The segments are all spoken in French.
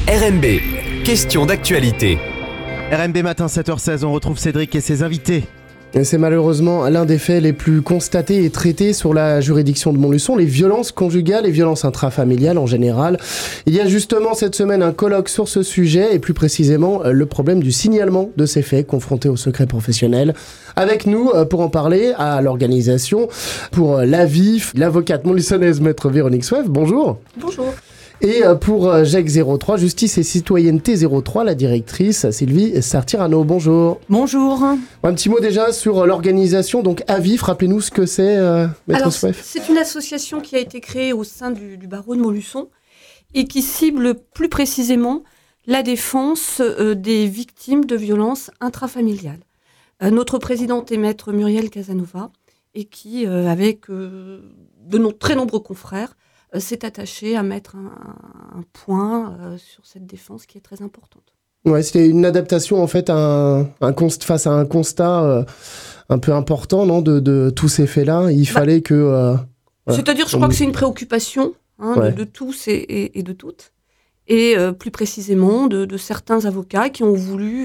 RMB, question d'actualité. RMB matin 7h16, on retrouve Cédric et ses invités. Et c'est malheureusement l'un des faits les plus constatés et traités sur la juridiction de Montluçon, les violences conjugales et violences intrafamiliales en général. Il y a justement cette semaine un colloque sur ce sujet et plus précisément le problème du signalement de ces faits confrontés au secret professionnel. Avec nous pour en parler à l'organisation, pour l'AVIF, l'avocate montluçonnaise maître Véronique Souef, bonjour. Bonjour. Et pour GEC 03, Justice et Citoyenneté 03, la directrice Sylvie Sartirano. Bonjour. Bonjour. Un petit mot déjà sur l'organisation, donc AVIF, rappelez-nous ce que c'est, maître Souef. C'est une association qui a été créée au sein du barreau de Montluçon et qui cible plus précisément la défense des victimes de violences intrafamiliales. Notre présidente est maître Muriel Casanova et qui, avec très nombreux confrères, s'est attaché à mettre un point sur cette défense qui est très importante. Ouais, c'était une adaptation en fait face à un constat un peu important, non, de tous ces faits-là. Il fallait que... C'est-à-dire, je crois que c'est une préoccupation de tous et de toutes, et plus précisément de certains avocats qui ont voulu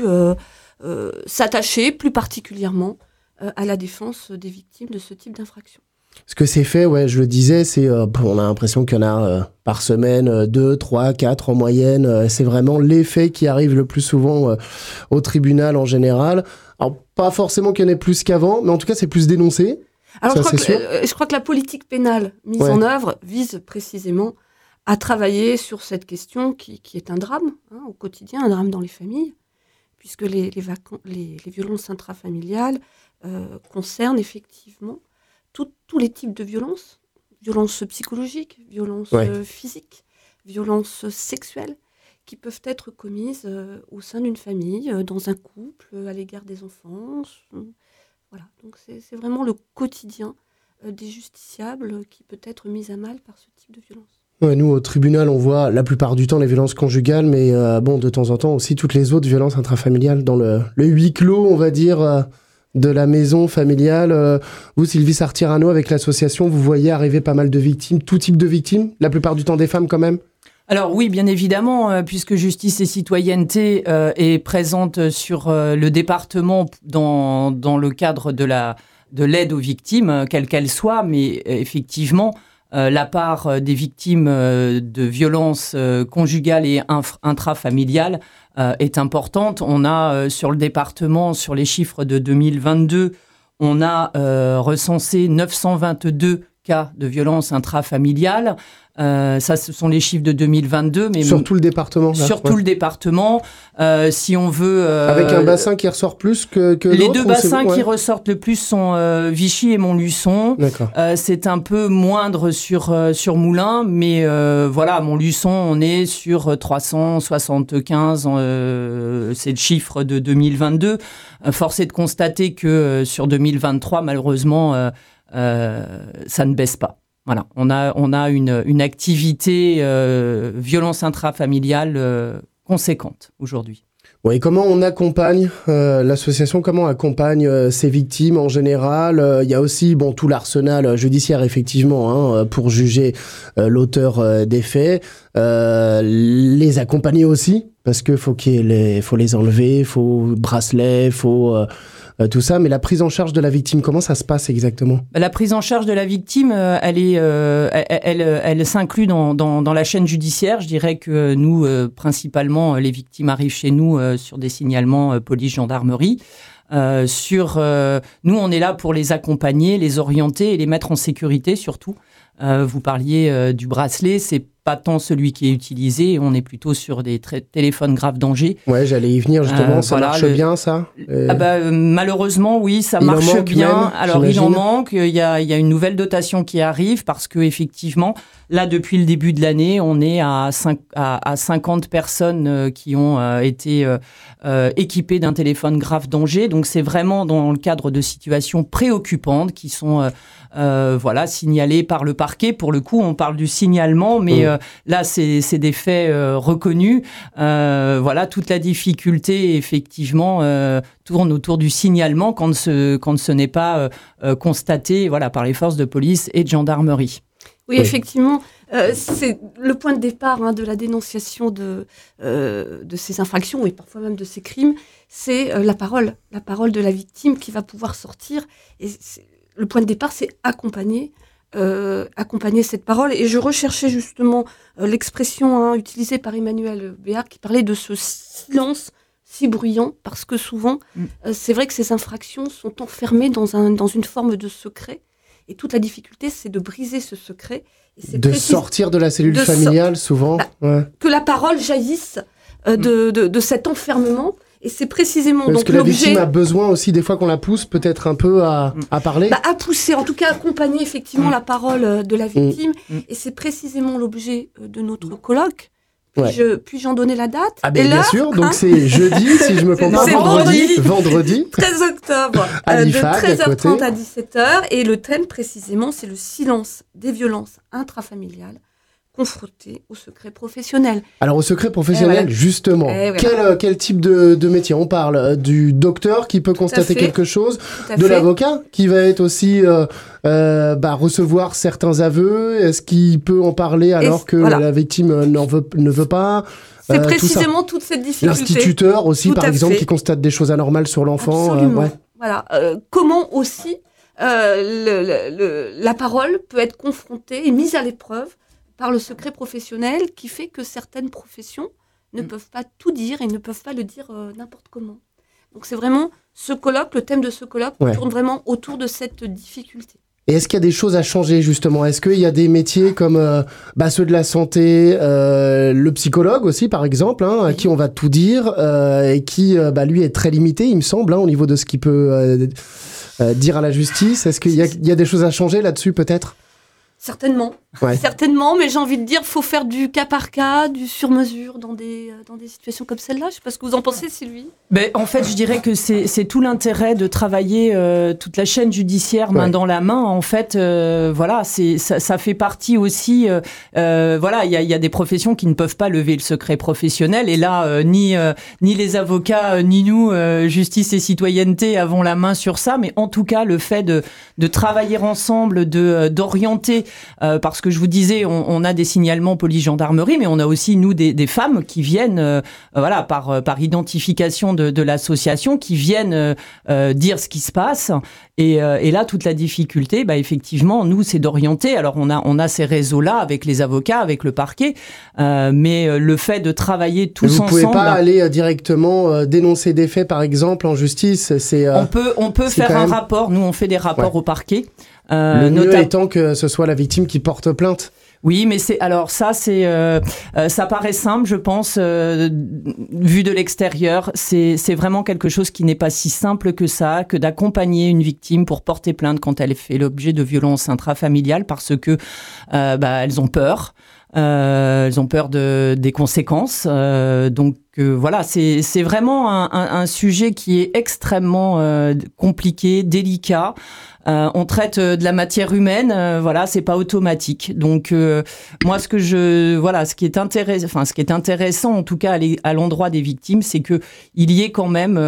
s'attacher plus particulièrement à la défense des victimes de ce type d'infraction. Ce que c'est fait, ouais, je le disais, c'est on a l'impression qu'il y en a par semaine 2, 3, 4 en moyenne. C'est vraiment les faits qui arrivent le plus souvent au tribunal en général. Alors, pas forcément qu'il y en ait plus qu'avant, mais en tout cas, c'est plus dénoncé. Alors, je crois que la politique pénale mise en œuvre vise précisément à travailler sur cette question qui est un drame au quotidien, un drame dans les familles, puisque les violences intrafamiliales concernent effectivement tous les types de violences, violences psychologiques, violences physiques, violences sexuelles, qui peuvent être commises au sein d'une famille, dans un couple, à l'égard des enfants. Voilà, donc c'est vraiment le quotidien des justiciables qui peut être mis à mal par ce type de violence. Ouais, nous, au tribunal, on voit la plupart du temps les violences conjugales, mais de temps en temps aussi toutes les autres violences intrafamiliales dans le huis clos, on va dire... de la maison familiale. Vous, Sylvie Sartirano, avec l'association, vous voyez arriver pas mal de victimes, tout type de victimes, la plupart du temps des femmes quand même? Alors oui, bien évidemment, puisque Justice et Citoyenneté est présente sur le département dans le cadre de l'aide aux victimes, quelle qu'elle soit, mais effectivement, la part des victimes de violences conjugales et intrafamiliales est importante. On a sur le département, sur les chiffres de 2022, on a recensé 922 cas de violences intrafamiliales. Ça, ce sont les chiffres de 2022. Mais sur tout le département. Sur tout le département. Si on veut... avec un bassin qui ressort plus que les l'autre, deux bassins qui ressortent le plus sont Vichy et Montluçon. D'accord. C'est un peu moindre sur Moulins, mais voilà, Montluçon, on est sur 375, c'est le chiffre de 2022. Force est de constater que sur 2023, malheureusement, ça ne baisse pas. Voilà, on a une activité violence intrafamiliale conséquente aujourd'hui. Oui, comment on accompagne l'association, comment accompagne ces victimes en général? Il y a aussi tout l'arsenal judiciaire effectivement pour juger l'auteur des faits, les accompagner aussi parce que faut les enlever, faut bracelet, faut tout ça, mais la prise en charge de la victime, comment ça se passe exactement? La prise en charge de la victime, elle s'inclut dans la chaîne judiciaire. Je dirais que nous, principalement, les victimes arrivent chez nous sur des signalements police, gendarmerie. Nous, on est là pour les accompagner, les orienter et les mettre en sécurité surtout. Vous parliez du bracelet, c'est pas tant celui qui est utilisé, on est plutôt sur des téléphones grave danger. Ouais, j'allais y venir justement, ça marche bien ça? Malheureusement, oui, ça marche bien. Même, alors il en manque, il y a une nouvelle dotation qui arrive parce que effectivement, là depuis le début de l'année, on est à 50 personnes qui ont été équipées d'un téléphone grave danger. Donc c'est vraiment dans le cadre de situations préoccupantes qui sont signalées par le parquet. Pour le coup, on parle du signalement, mais là, c'est des faits reconnus. Toute la difficulté, effectivement, tourne autour du signalement quand ce n'est pas constaté par les forces de police et de gendarmerie. Oui, effectivement. c'est le point de départ de la dénonciation de ces infractions et parfois même de ces crimes, c'est la parole de la victime qui va pouvoir sortir. Et le point de départ, c'est accompagner cette parole. Et je recherchais justement l'expression utilisée par Emmanuel Béard qui parlait de ce silence si bruyant, parce que souvent, c'est vrai que ces infractions sont enfermées dans une forme de secret. Et toute la difficulté, c'est de briser ce secret. Et c'est sortir de la cellule familiale, souvent. Que la parole jaillisse de cet enfermement. Et c'est précisément parce que la victime a besoin aussi, des fois qu'on la pousse peut-être un peu à parler. À pousser, en tout cas accompagner effectivement la parole de la victime. Et c'est précisément l'objet de notre colloque. Puis-je en donner la date? Bien sûr, donc c'est jeudi, si je me trompe pas. Vendredi. 13 octobre, de 13h30 à 17h. Et le thème précisément, c'est le silence des violences intrafamiliales confrontés au secret professionnel. Alors au secret professionnel, justement, quel type de métier? On parle du docteur qui peut constater quelque chose, de l'avocat qui va être aussi recevoir certains aveux. Est-ce qu'il peut en parler alors que la victime ne veut pas? C'est précisément toute cette difficulté. L'instituteur aussi, par exemple, qui constate des choses anormales sur l'enfant. Absolument. Voilà. Comment aussi la parole peut être confrontée et mise à l'épreuve par le secret professionnel qui fait que certaines professions ne peuvent pas tout dire et ne peuvent pas le dire n'importe comment. Donc c'est vraiment ce colloque, le thème de ce colloque tourne vraiment autour de cette difficulté. Et est-ce qu'il y a des choses à changer justement? Est-ce qu'il y a des métiers comme ceux de la santé, le psychologue aussi par exemple, à qui on va tout dire et qui lui est très limité il me semble au niveau de ce qu'il peut dire à la justice. Est-ce qu'il y a des choses à changer là-dessus peut-être? Certainement, mais j'ai envie de dire, faut faire du cas par cas, du sur-mesure dans des situations comme celle-là. Je sais pas ce que vous en pensez, Sylvie. En fait, je dirais que c'est tout l'intérêt de travailler toute la chaîne judiciaire main dans la main. En fait, ça fait partie aussi. Il y a des professions qui ne peuvent pas lever le secret professionnel, et là, ni les avocats, ni nous, justice et citoyenneté, avons la main sur ça. Mais en tout cas, le fait de travailler ensemble, d'orienter. Parce que je vous disais, on a des signalements police-gendarmerie, mais on a aussi, nous, des femmes qui viennent, par identification de l'association, qui viennent dire ce qui se passe. Et là, toute la difficulté, effectivement, nous, c'est d'orienter. Alors, on a ces réseaux-là avec les avocats, avec le parquet, mais le fait de travailler tous ensemble... Vous pouvez pas aller directement dénoncer des faits, par exemple, en justice. On peut faire un rapport. Nous, on fait des rapports au parquet. Le mieux étant que ce soit la victime qui porte plainte. Oui, mais ça paraît simple, je pense, vu de l'extérieur. C'est vraiment quelque chose qui n'est pas si simple que ça, que d'accompagner une victime pour porter plainte quand elle fait l'objet de violences intrafamiliales, parce que elles ont peur. Elles ont peur des conséquences. C'est vraiment un sujet qui est extrêmement compliqué, délicat. On traite de la matière humaine, c'est pas automatique. Donc moi, ce qui est intéressant, en tout cas à l'endroit des victimes, c'est que il y ait quand même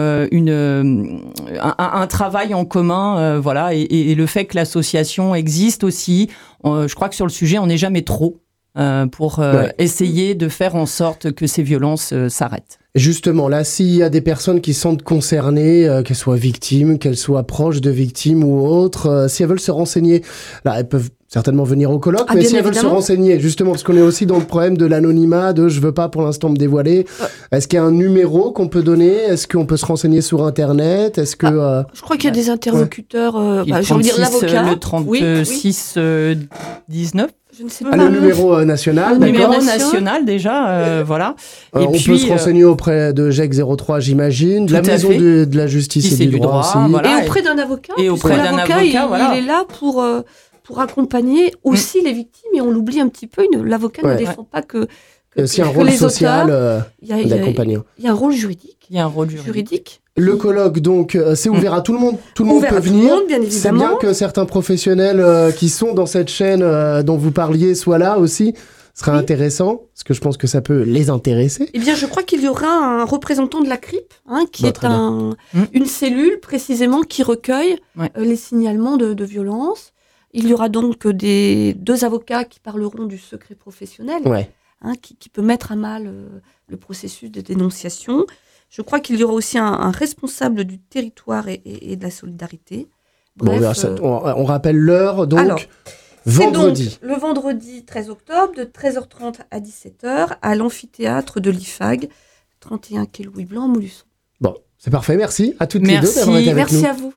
un travail en commun, et le fait que l'association existe aussi. Je crois que sur le sujet, on n'est jamais trop. Pour essayer de faire en sorte que ces violences s'arrêtent. Justement, là, s'il y a des personnes qui sont concernées, qu'elles soient victimes, qu'elles soient proches de victimes ou autres, si elles veulent se renseigner, là, elles peuvent certainement venir au colloque, mais si elles veulent se renseigner, justement, parce qu'on est aussi dans le problème de l'anonymat, je veux pas pour l'instant me dévoiler. Est-ce qu'il y a un numéro qu'on peut donner? Est-ce qu'on peut se renseigner sur Internet? Est-ce que je crois qu'il y a des interlocuteurs. J'ai envie de dire l'avocat. Le 36 19. Je ne sais pas. Le numéro national. Le numéro national déjà, voilà. Et puis, peut se renseigner auprès de GEC 03, j'imagine, de la maison de la justice et du droit aussi. Voilà. Et auprès d'un avocat. Et auprès d'un avocat, il est là pour accompagner aussi les victimes, et on l'oublie un petit peu. L'avocat ne défend pas que c'est un rôle social d'accompagnant. Il y a un rôle juridique. Il y a un rôle juridique. Le colloque, donc, c'est ouvert à tout le monde. Tout le monde peut venir. Bien évidemment. C'est bien que certains professionnels qui sont dans cette chaîne dont vous parliez soient là aussi. Ce serait intéressant, parce que je pense que ça peut les intéresser. Eh bien, je crois qu'il y aura un représentant de la CRIP, qui est une cellule précisément qui recueille les signalements de violences. Il y aura donc 2 avocats qui parleront du secret professionnel, qui peut mettre à mal le processus de dénonciation. Je crois qu'il y aura aussi un responsable du territoire et de la solidarité. Bref, on rappelle l'heure, donc alors, vendredi. C'est donc le vendredi 13 octobre de 13h30 à 17h à l'amphithéâtre de l'IFAG, 31 quai Louis Blanc, Montluçon. Bon, c'est parfait, merci à toutes les deux d'avoir été avec nous. Merci à vous.